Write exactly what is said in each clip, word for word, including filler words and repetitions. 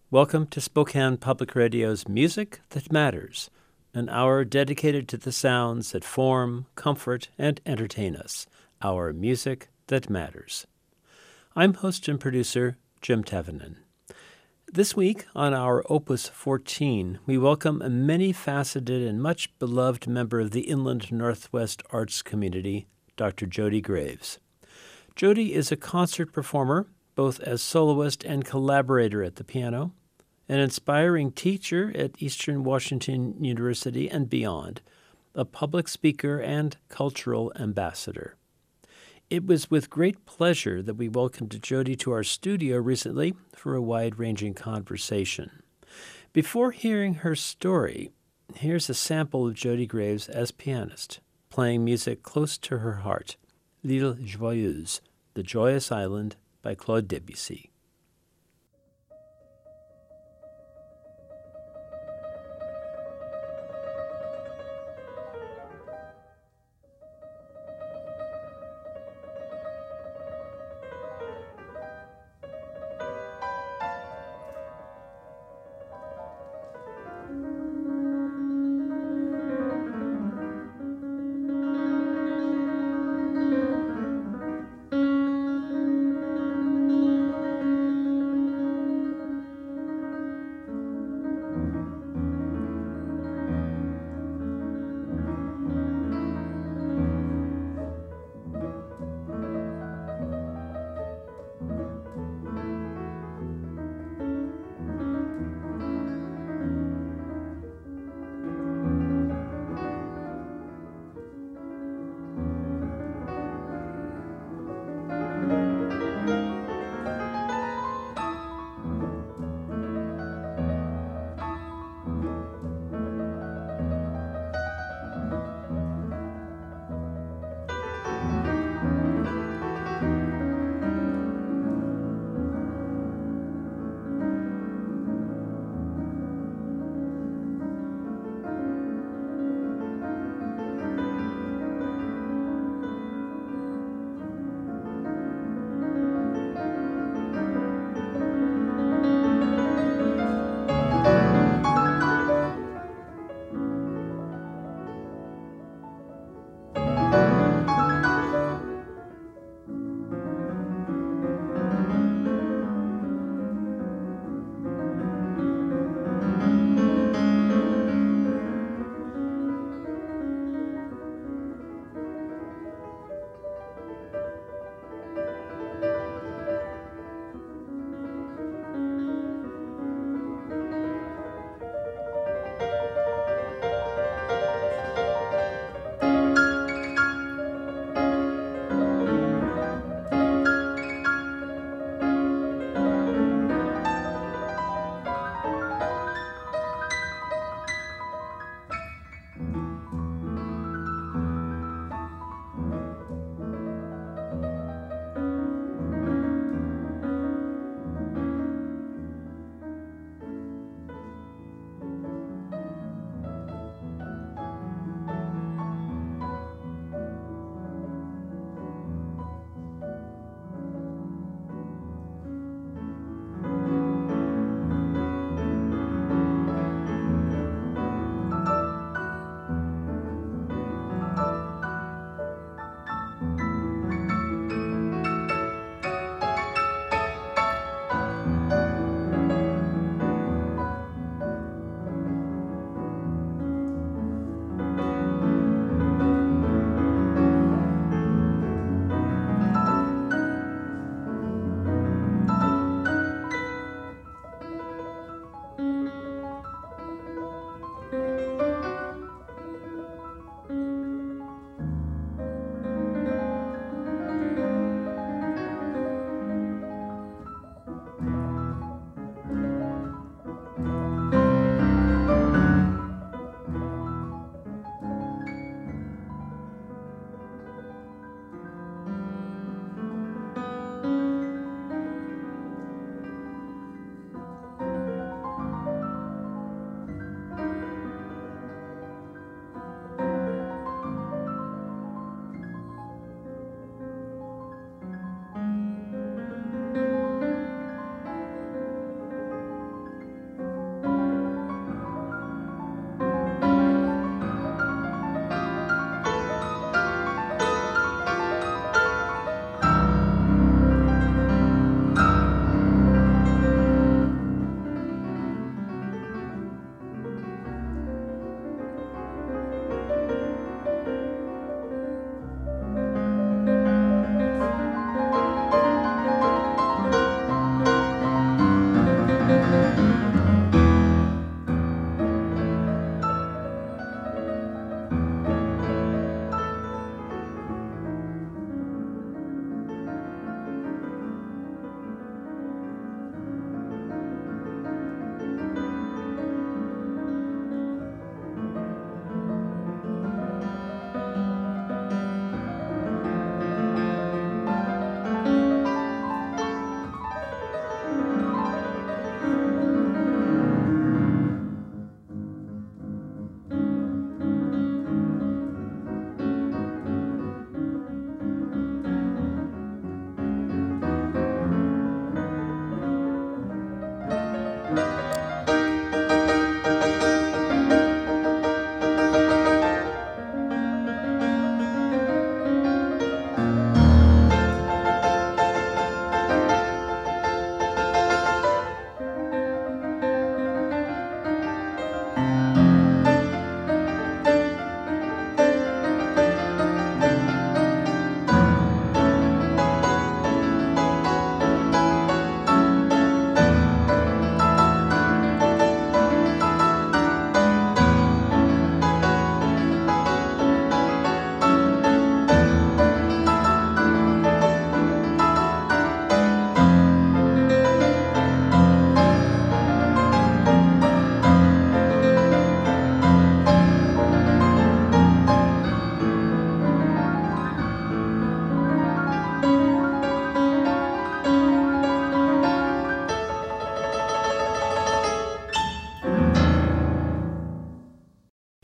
Welcome to Spokane Public Radio's Music That Matters, an hour dedicated to the sounds that form, comfort, and entertain us, our music that matters. I'm host and producer Jim Tevenin. This week on our Opus fourteen, we welcome a many-faceted and much-beloved member of the Inland Northwest arts community, Doctor Jody Graves. Jody is a concert performer, both as soloist and collaborator at the piano, an inspiring teacher at Eastern Washington University and beyond, a public speaker and cultural ambassador. It was with great pleasure that we welcomed Jody to our studio recently for a wide-ranging conversation. Before hearing her story, here's a sample of Jody Graves as pianist, playing music close to her heart, L'Île Joyeuse, The Joyous Island by Claude Debussy.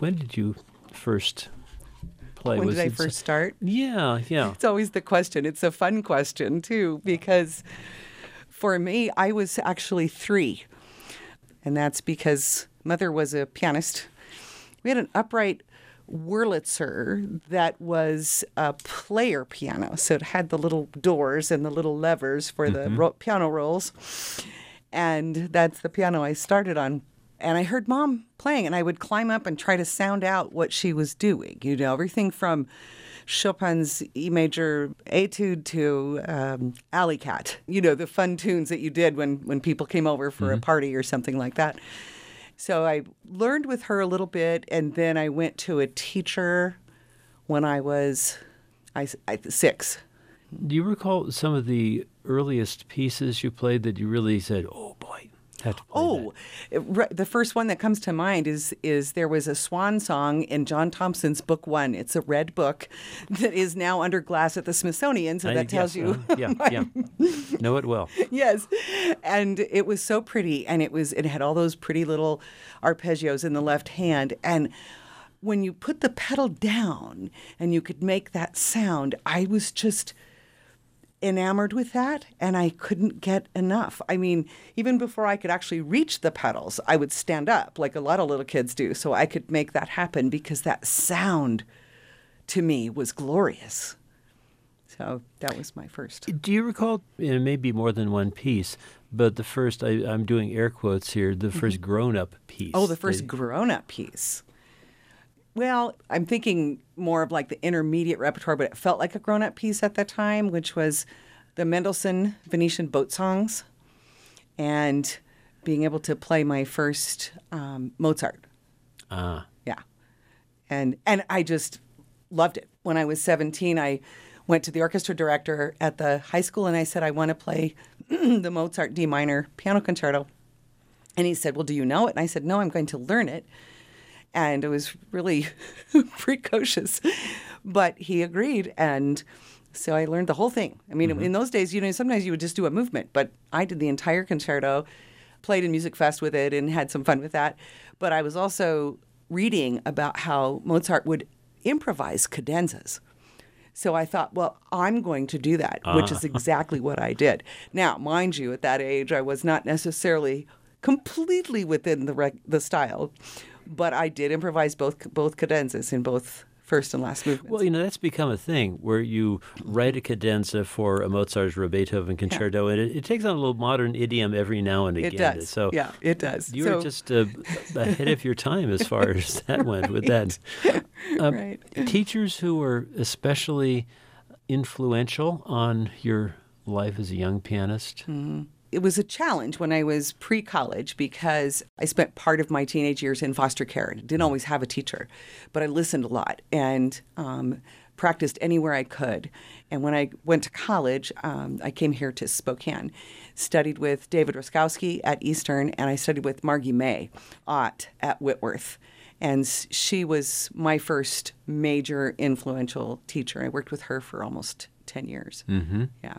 when did you first play? When Was did I it first s- start? Yeah, yeah. It's always the question. It's a fun question, too, because for me, I was actually three. And that's because Mother was a pianist. We had an upright Wurlitzer that was a player piano. So it had the little doors and the little levers for the ro- piano rolls. And that's the piano I started on. And I heard Mom playing, and I would climb up and try to sound out what she was doing. You know, everything from Chopin's E major etude to um, Alley Cat. You know, the fun tunes that you did when, when people came over for a party or something like that. So I learned with her a little bit, and then I went to a teacher when I was I, I, six. Do you recall some of the earliest pieces you played that you really said, "Oh boy, have to play Oh, it- right, the first one that comes to mind is is there was a swan song in John Thompson's book one. It's a red book that is now under glass at the Smithsonian, so I that tells guess, you. uh, yeah, yeah. Know it well. Yes, and it was so pretty, and it was it had all those pretty little arpeggios in the left hand, and when you put the pedal down and you could make that sound, I was just enamored with that, and I couldn't get enough. I mean, even before I could actually reach the pedals, I would stand up like a lot of little kids do, so I could make that happen because that sound to me was glorious. So that was my first. Do you recall, and it may be more than one piece, but the first, I, I'm doing air quotes here, the first grown-up piece? Oh, the first that- grown-up piece. Well, I'm thinking more of like the intermediate repertoire, but it felt like a grown-up piece at the time, which was the Mendelssohn Venetian Boat Songs and being able to play my first um, Mozart. Ah, Yeah. And and I just loved it. When I was seventeen, I went to the orchestra director at the high school and I said, I want to play the Mozart D minor piano concerto. And he said, well, do you know it? And I said, no, I'm going to learn it. And it was really precocious. But he agreed. And so I learned the whole thing. I mean, in those days, you know, sometimes you would just do a movement. But I did the entire concerto, played in Music Fest with it, and had some fun with that. But I was also reading about how Mozart would improvise cadenzas. So I thought, well, I'm going to do that, which is exactly what I did. Now, mind you, at that age, I was not necessarily completely within the rec- the style, but I did improvise both both cadenzas in both first and last movements. well, you know, that's become a thing where you write a cadenza for a Mozart or a Beethoven concerto, and it, it takes on a little modern idiom every now and again. it does. So yeah, it does. you so, were just uh, ahead of your time as far as that went with that. Um, right. Teachers who were especially influential on your life as a young pianist? It was a challenge when I was pre-college because I spent part of my teenage years in foster care and didn't always have a teacher, but I listened a lot and um, practiced anywhere I could. And when I went to college, um, I came here to Spokane, studied with David Roskowski at Eastern, and I studied with Margie May Ott at Whitworth. And s- she was my first major influential teacher. I worked with her for almost ten years. Mm-hmm. Yeah.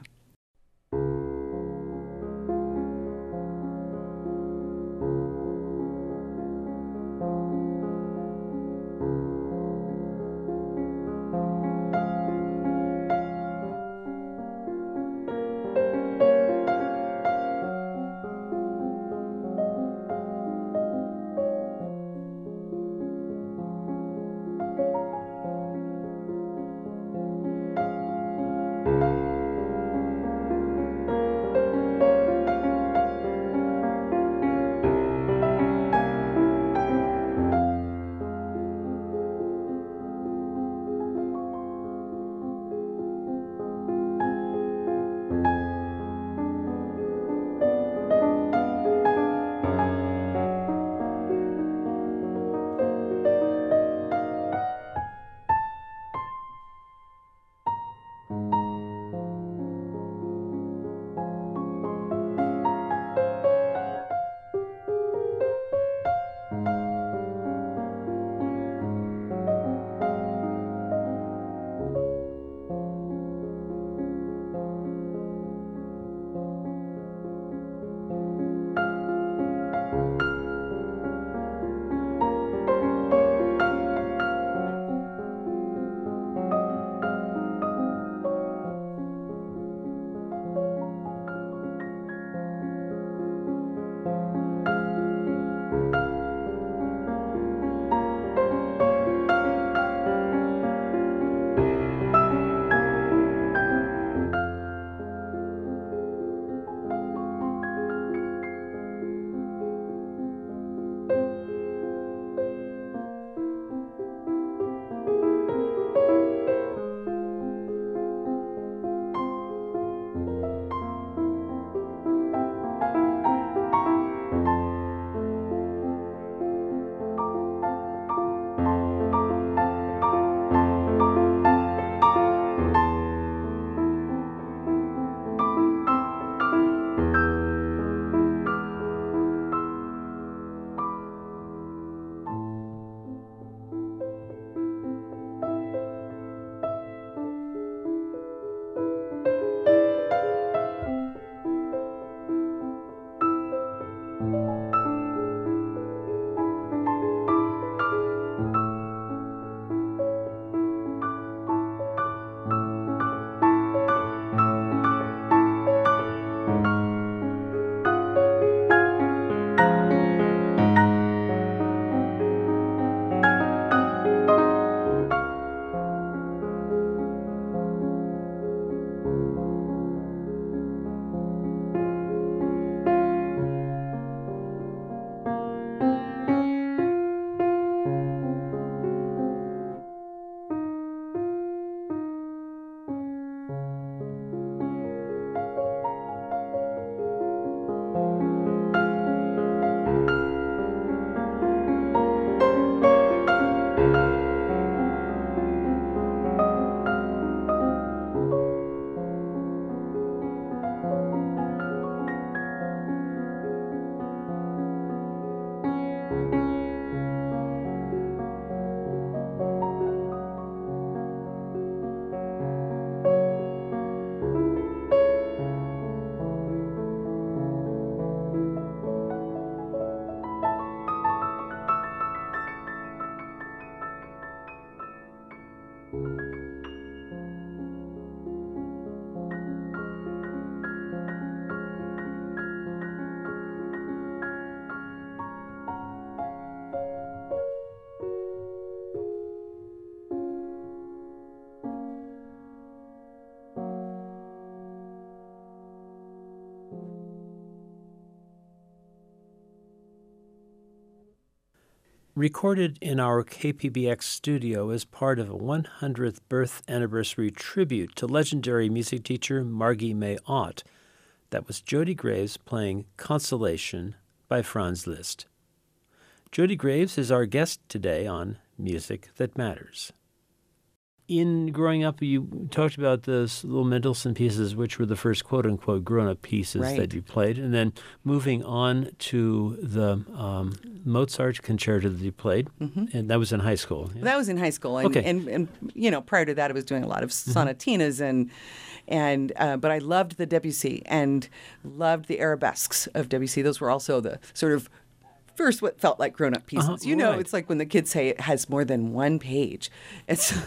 Recorded in our K P B X studio as part of a one hundredth birth anniversary tribute to legendary music teacher Margie May Ott, that was Jody Graves playing Consolation by Franz Liszt. Jody Graves is our guest today on Music That Matters. In growing up, you talked about those little Mendelssohn pieces, which were the first quote-unquote grown-up pieces Right. that you played, and then moving on to the um, Mozart concerto that you played, mm-hmm. and that was in high school. Yeah? That was in high school, and, Okay. and and you know, prior to that, I was doing a lot of sonatinas and and uh, but I loved the Debussy and loved the arabesques of Debussy. Those were also the sort of first what felt like grown-up pieces. Uh-huh, you know, right. it's like when the kids say it has more than one page. And so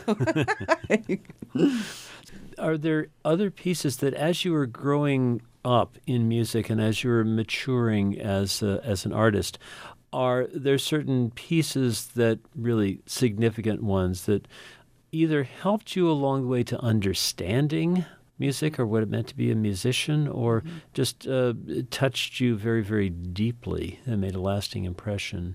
Are there other pieces that, as you were growing up in music and as you were maturing as a, as an artist, are there certain pieces that really significant ones that either helped you along the way to understanding music or what it meant to be a musician, or mm-hmm. just uh, touched you very, very deeply and made a lasting impression?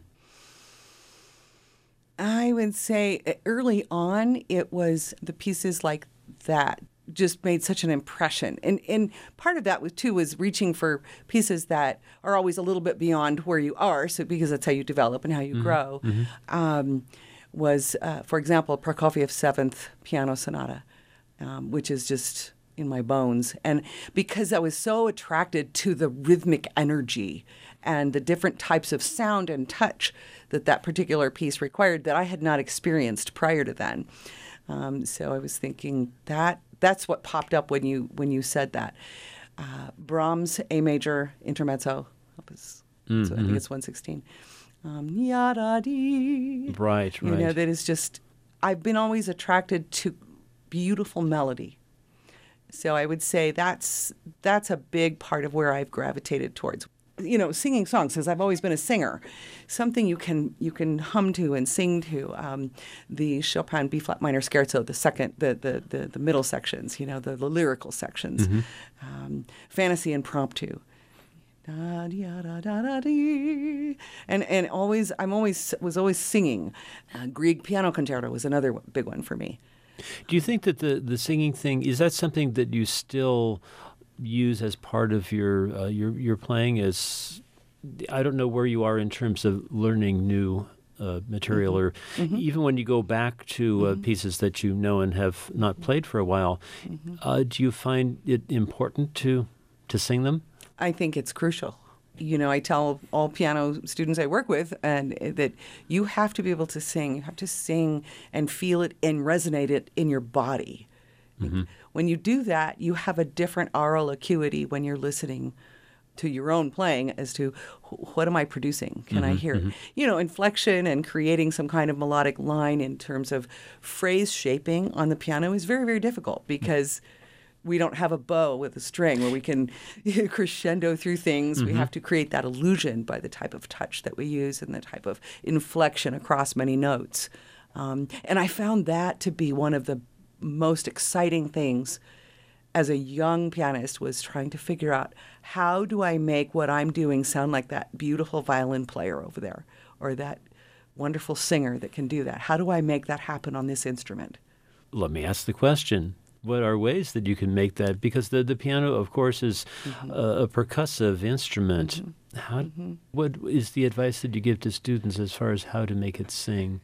I would say early on, it was the pieces like that just made such an impression. And and part of that was too was reaching for pieces that are always a little bit beyond where you are, so because that's how you develop and how you mm-hmm. grow. Mm-hmm. Um, was, uh, for example, Prokofiev's Seventh Piano Sonata, um, which is just in my bones. And because I was so attracted to the rhythmic energy and the different types of sound and touch that that particular piece required that I had not experienced prior to then. Um, so I was thinking that that's what popped up when you when you said that. Uh, Brahms A major intermezzo, opus, mm-hmm. so I think it's one sixteen. Um, yada-dee. Right, right. You know, that is just, I've been always attracted to beautiful melody. So I would say that's that's a big part of where I've gravitated towards. You know, singing songs, because I've always been a singer, something you can you can hum to and sing to. Um, the Chopin B flat minor scherzo, the second, the the the, the middle sections, you know, the, the lyrical sections, mm-hmm. um, fantasy impromptu, da da da da da dee. and and always I'm always was always singing. Uh, Grieg piano concerto was another big one for me. Do you think that the the singing thing is that something that you still use as part of your uh, your your playing? As I don't know where you are in terms of learning new uh, material, mm-hmm. or mm-hmm. even when you go back to uh, mm-hmm. pieces that you know and have not played for a while, mm-hmm. uh, do you find it important to to sing them? I think it's crucial. You know, I tell all piano students I work with and that you have to be able to sing. You have to sing and feel it and resonate it in your body. Mm-hmm. When you do that, you have a different aural acuity when you're listening to your own playing as to what am I producing? Can mm-hmm, I hear mm-hmm. it? You know, inflection and creating some kind of melodic line in terms of phrase shaping on the piano is very, very difficult because we don't have a bow with a string where we can crescendo through things. Mm-hmm. We have to create that illusion by the type of touch that we use and the type of inflection across many notes. Um, and I found that to be one of the most exciting things as a young pianist, was trying to figure out how do I make what I'm doing sound like that beautiful violin player over there or that wonderful singer that can do that. How do I make that happen on this instrument? Let me ask the question. What are ways that you can make that? Because the, the piano, of course, is mm-hmm. a, a percussive instrument. Mm-hmm. How? Mm-hmm. What is the advice that you give to students as far as how to make it sing?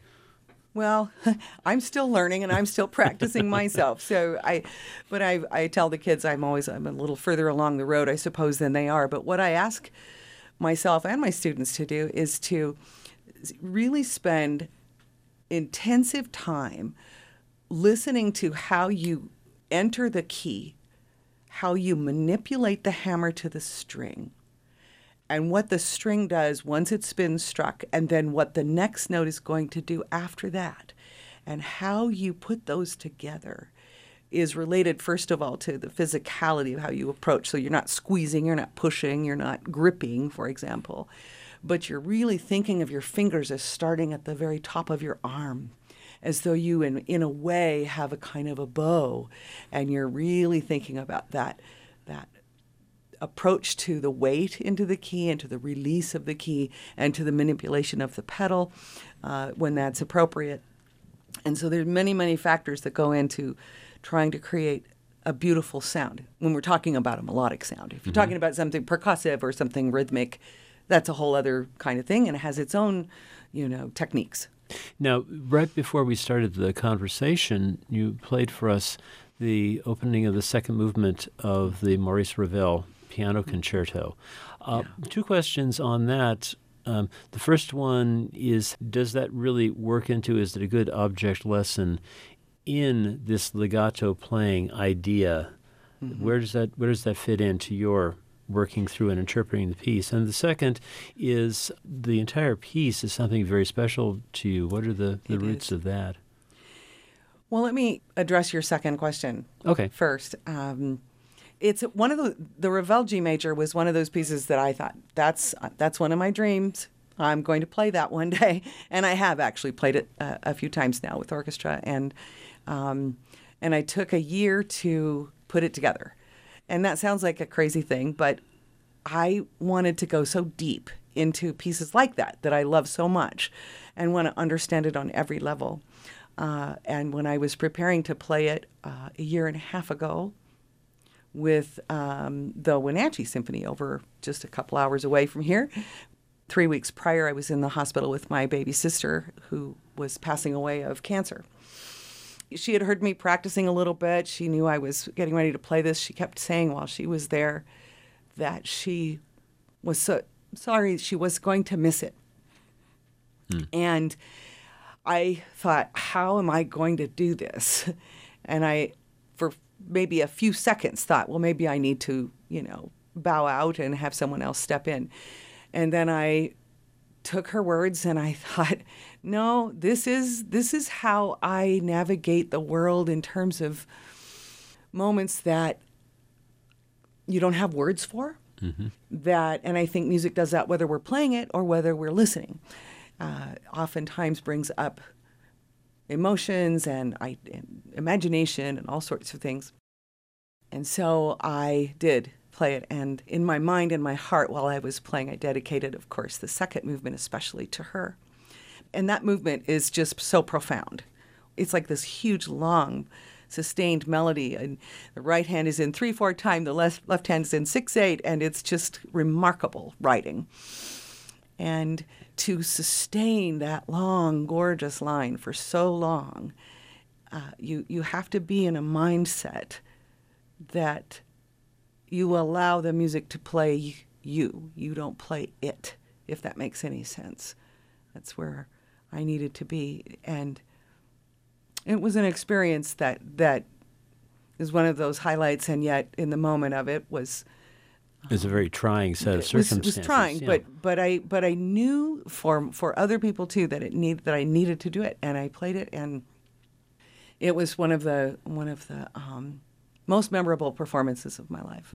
Well, I'm still learning and I'm still practicing myself. So I, but I, I tell the kids I'm always I'm a little further along the road, I suppose, than they are. But what I ask myself and my students to do is to really spend intensive time listening to how you enter the key, how you manipulate the hammer to the string, and what the string does once it's been struck, and then what the next note is going to do after that. And how you put those together is related, first of all, to the physicality of how you approach. So you're not squeezing, you're not pushing, you're not gripping, for example, but you're really thinking of your fingers as starting at the very top of your arm, as though you, in, in a way, have a kind of a bow, and you're really thinking about that, that approach to the weight into the key and to the release of the key and to the manipulation of the pedal uh, when that's appropriate. And so there's many, many factors that go into trying to create a beautiful sound when we're talking about a melodic sound. If you're mm-hmm. talking about something percussive or something rhythmic, that's a whole other kind of thing, and it has its own, you know, techniques. Now, right before we started the conversation, you played for us the opening of the second movement of the Maurice Ravel Piano Concerto. Uh, yeah. Two questions on that. Um, the first one is, does that really work into, is it a good object lesson in this legato playing idea? Mm-hmm. Where does that where does that fit into your working through and interpreting the piece? And the second is, the entire piece is something very special to you. What are the, the roots is. of that? Well, let me address your second question okay. first. Um, it's one of the the Ravel G major was one of those pieces that I thought, that's that's one of my dreams. I'm going to play that one day, and I have actually played it uh, a few times now with orchestra, and um, and I took a year to put it together. And that sounds like a crazy thing, but I wanted to go so deep into pieces like that that I love so much, and want to understand it on every level. Uh, and when I was preparing to play it uh, a year and a half ago with um, the Wenatchee Symphony over just a couple hours away from here, three weeks prior I was in the hospital with my baby sister who was passing away of cancer. She had heard me practicing a little bit. She knew I was getting ready to play this. She kept saying while she was there that she was so sorry she was going to miss it. Hmm. And I thought, how am I going to do this? And I, for maybe a few seconds, thought, well, maybe I need to, you know, bow out and have someone else step in. And then I took her words and I thought, no, this is this is how I navigate the world in terms of moments that you don't have words for. Mm-hmm. That, and I think music does that whether we're playing it or whether we're listening. Uh, oftentimes brings up emotions and, I, and imagination and all sorts of things. And so I did play it. And in my mind and my heart while I was playing, I dedicated, of course, the second movement especially to her. And that movement is just so profound. It's like this huge, long, sustained melody. And the right hand is in three four time, the left, left hand is in six eight, and it's just remarkable writing. And to sustain that long, gorgeous line for so long, uh, you, you have to be in a mindset that you allow the music to play you. You don't play it, if that makes any sense. That's where I needed to be. And it was an experience that, that is one of those highlights, and yet in the moment of it was... It's a very trying set of circumstances. It was trying, yeah. but but I but I knew for for other people too that it need that I needed to do it, and I played it, and it was one of the one of the um, most memorable performances of my life.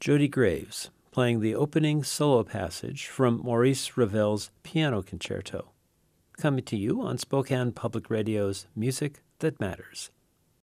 Jody Graves, playing the opening solo passage from Maurice Ravel's Piano Concerto. Coming to you on Spokane Public Radio's Music That Matters.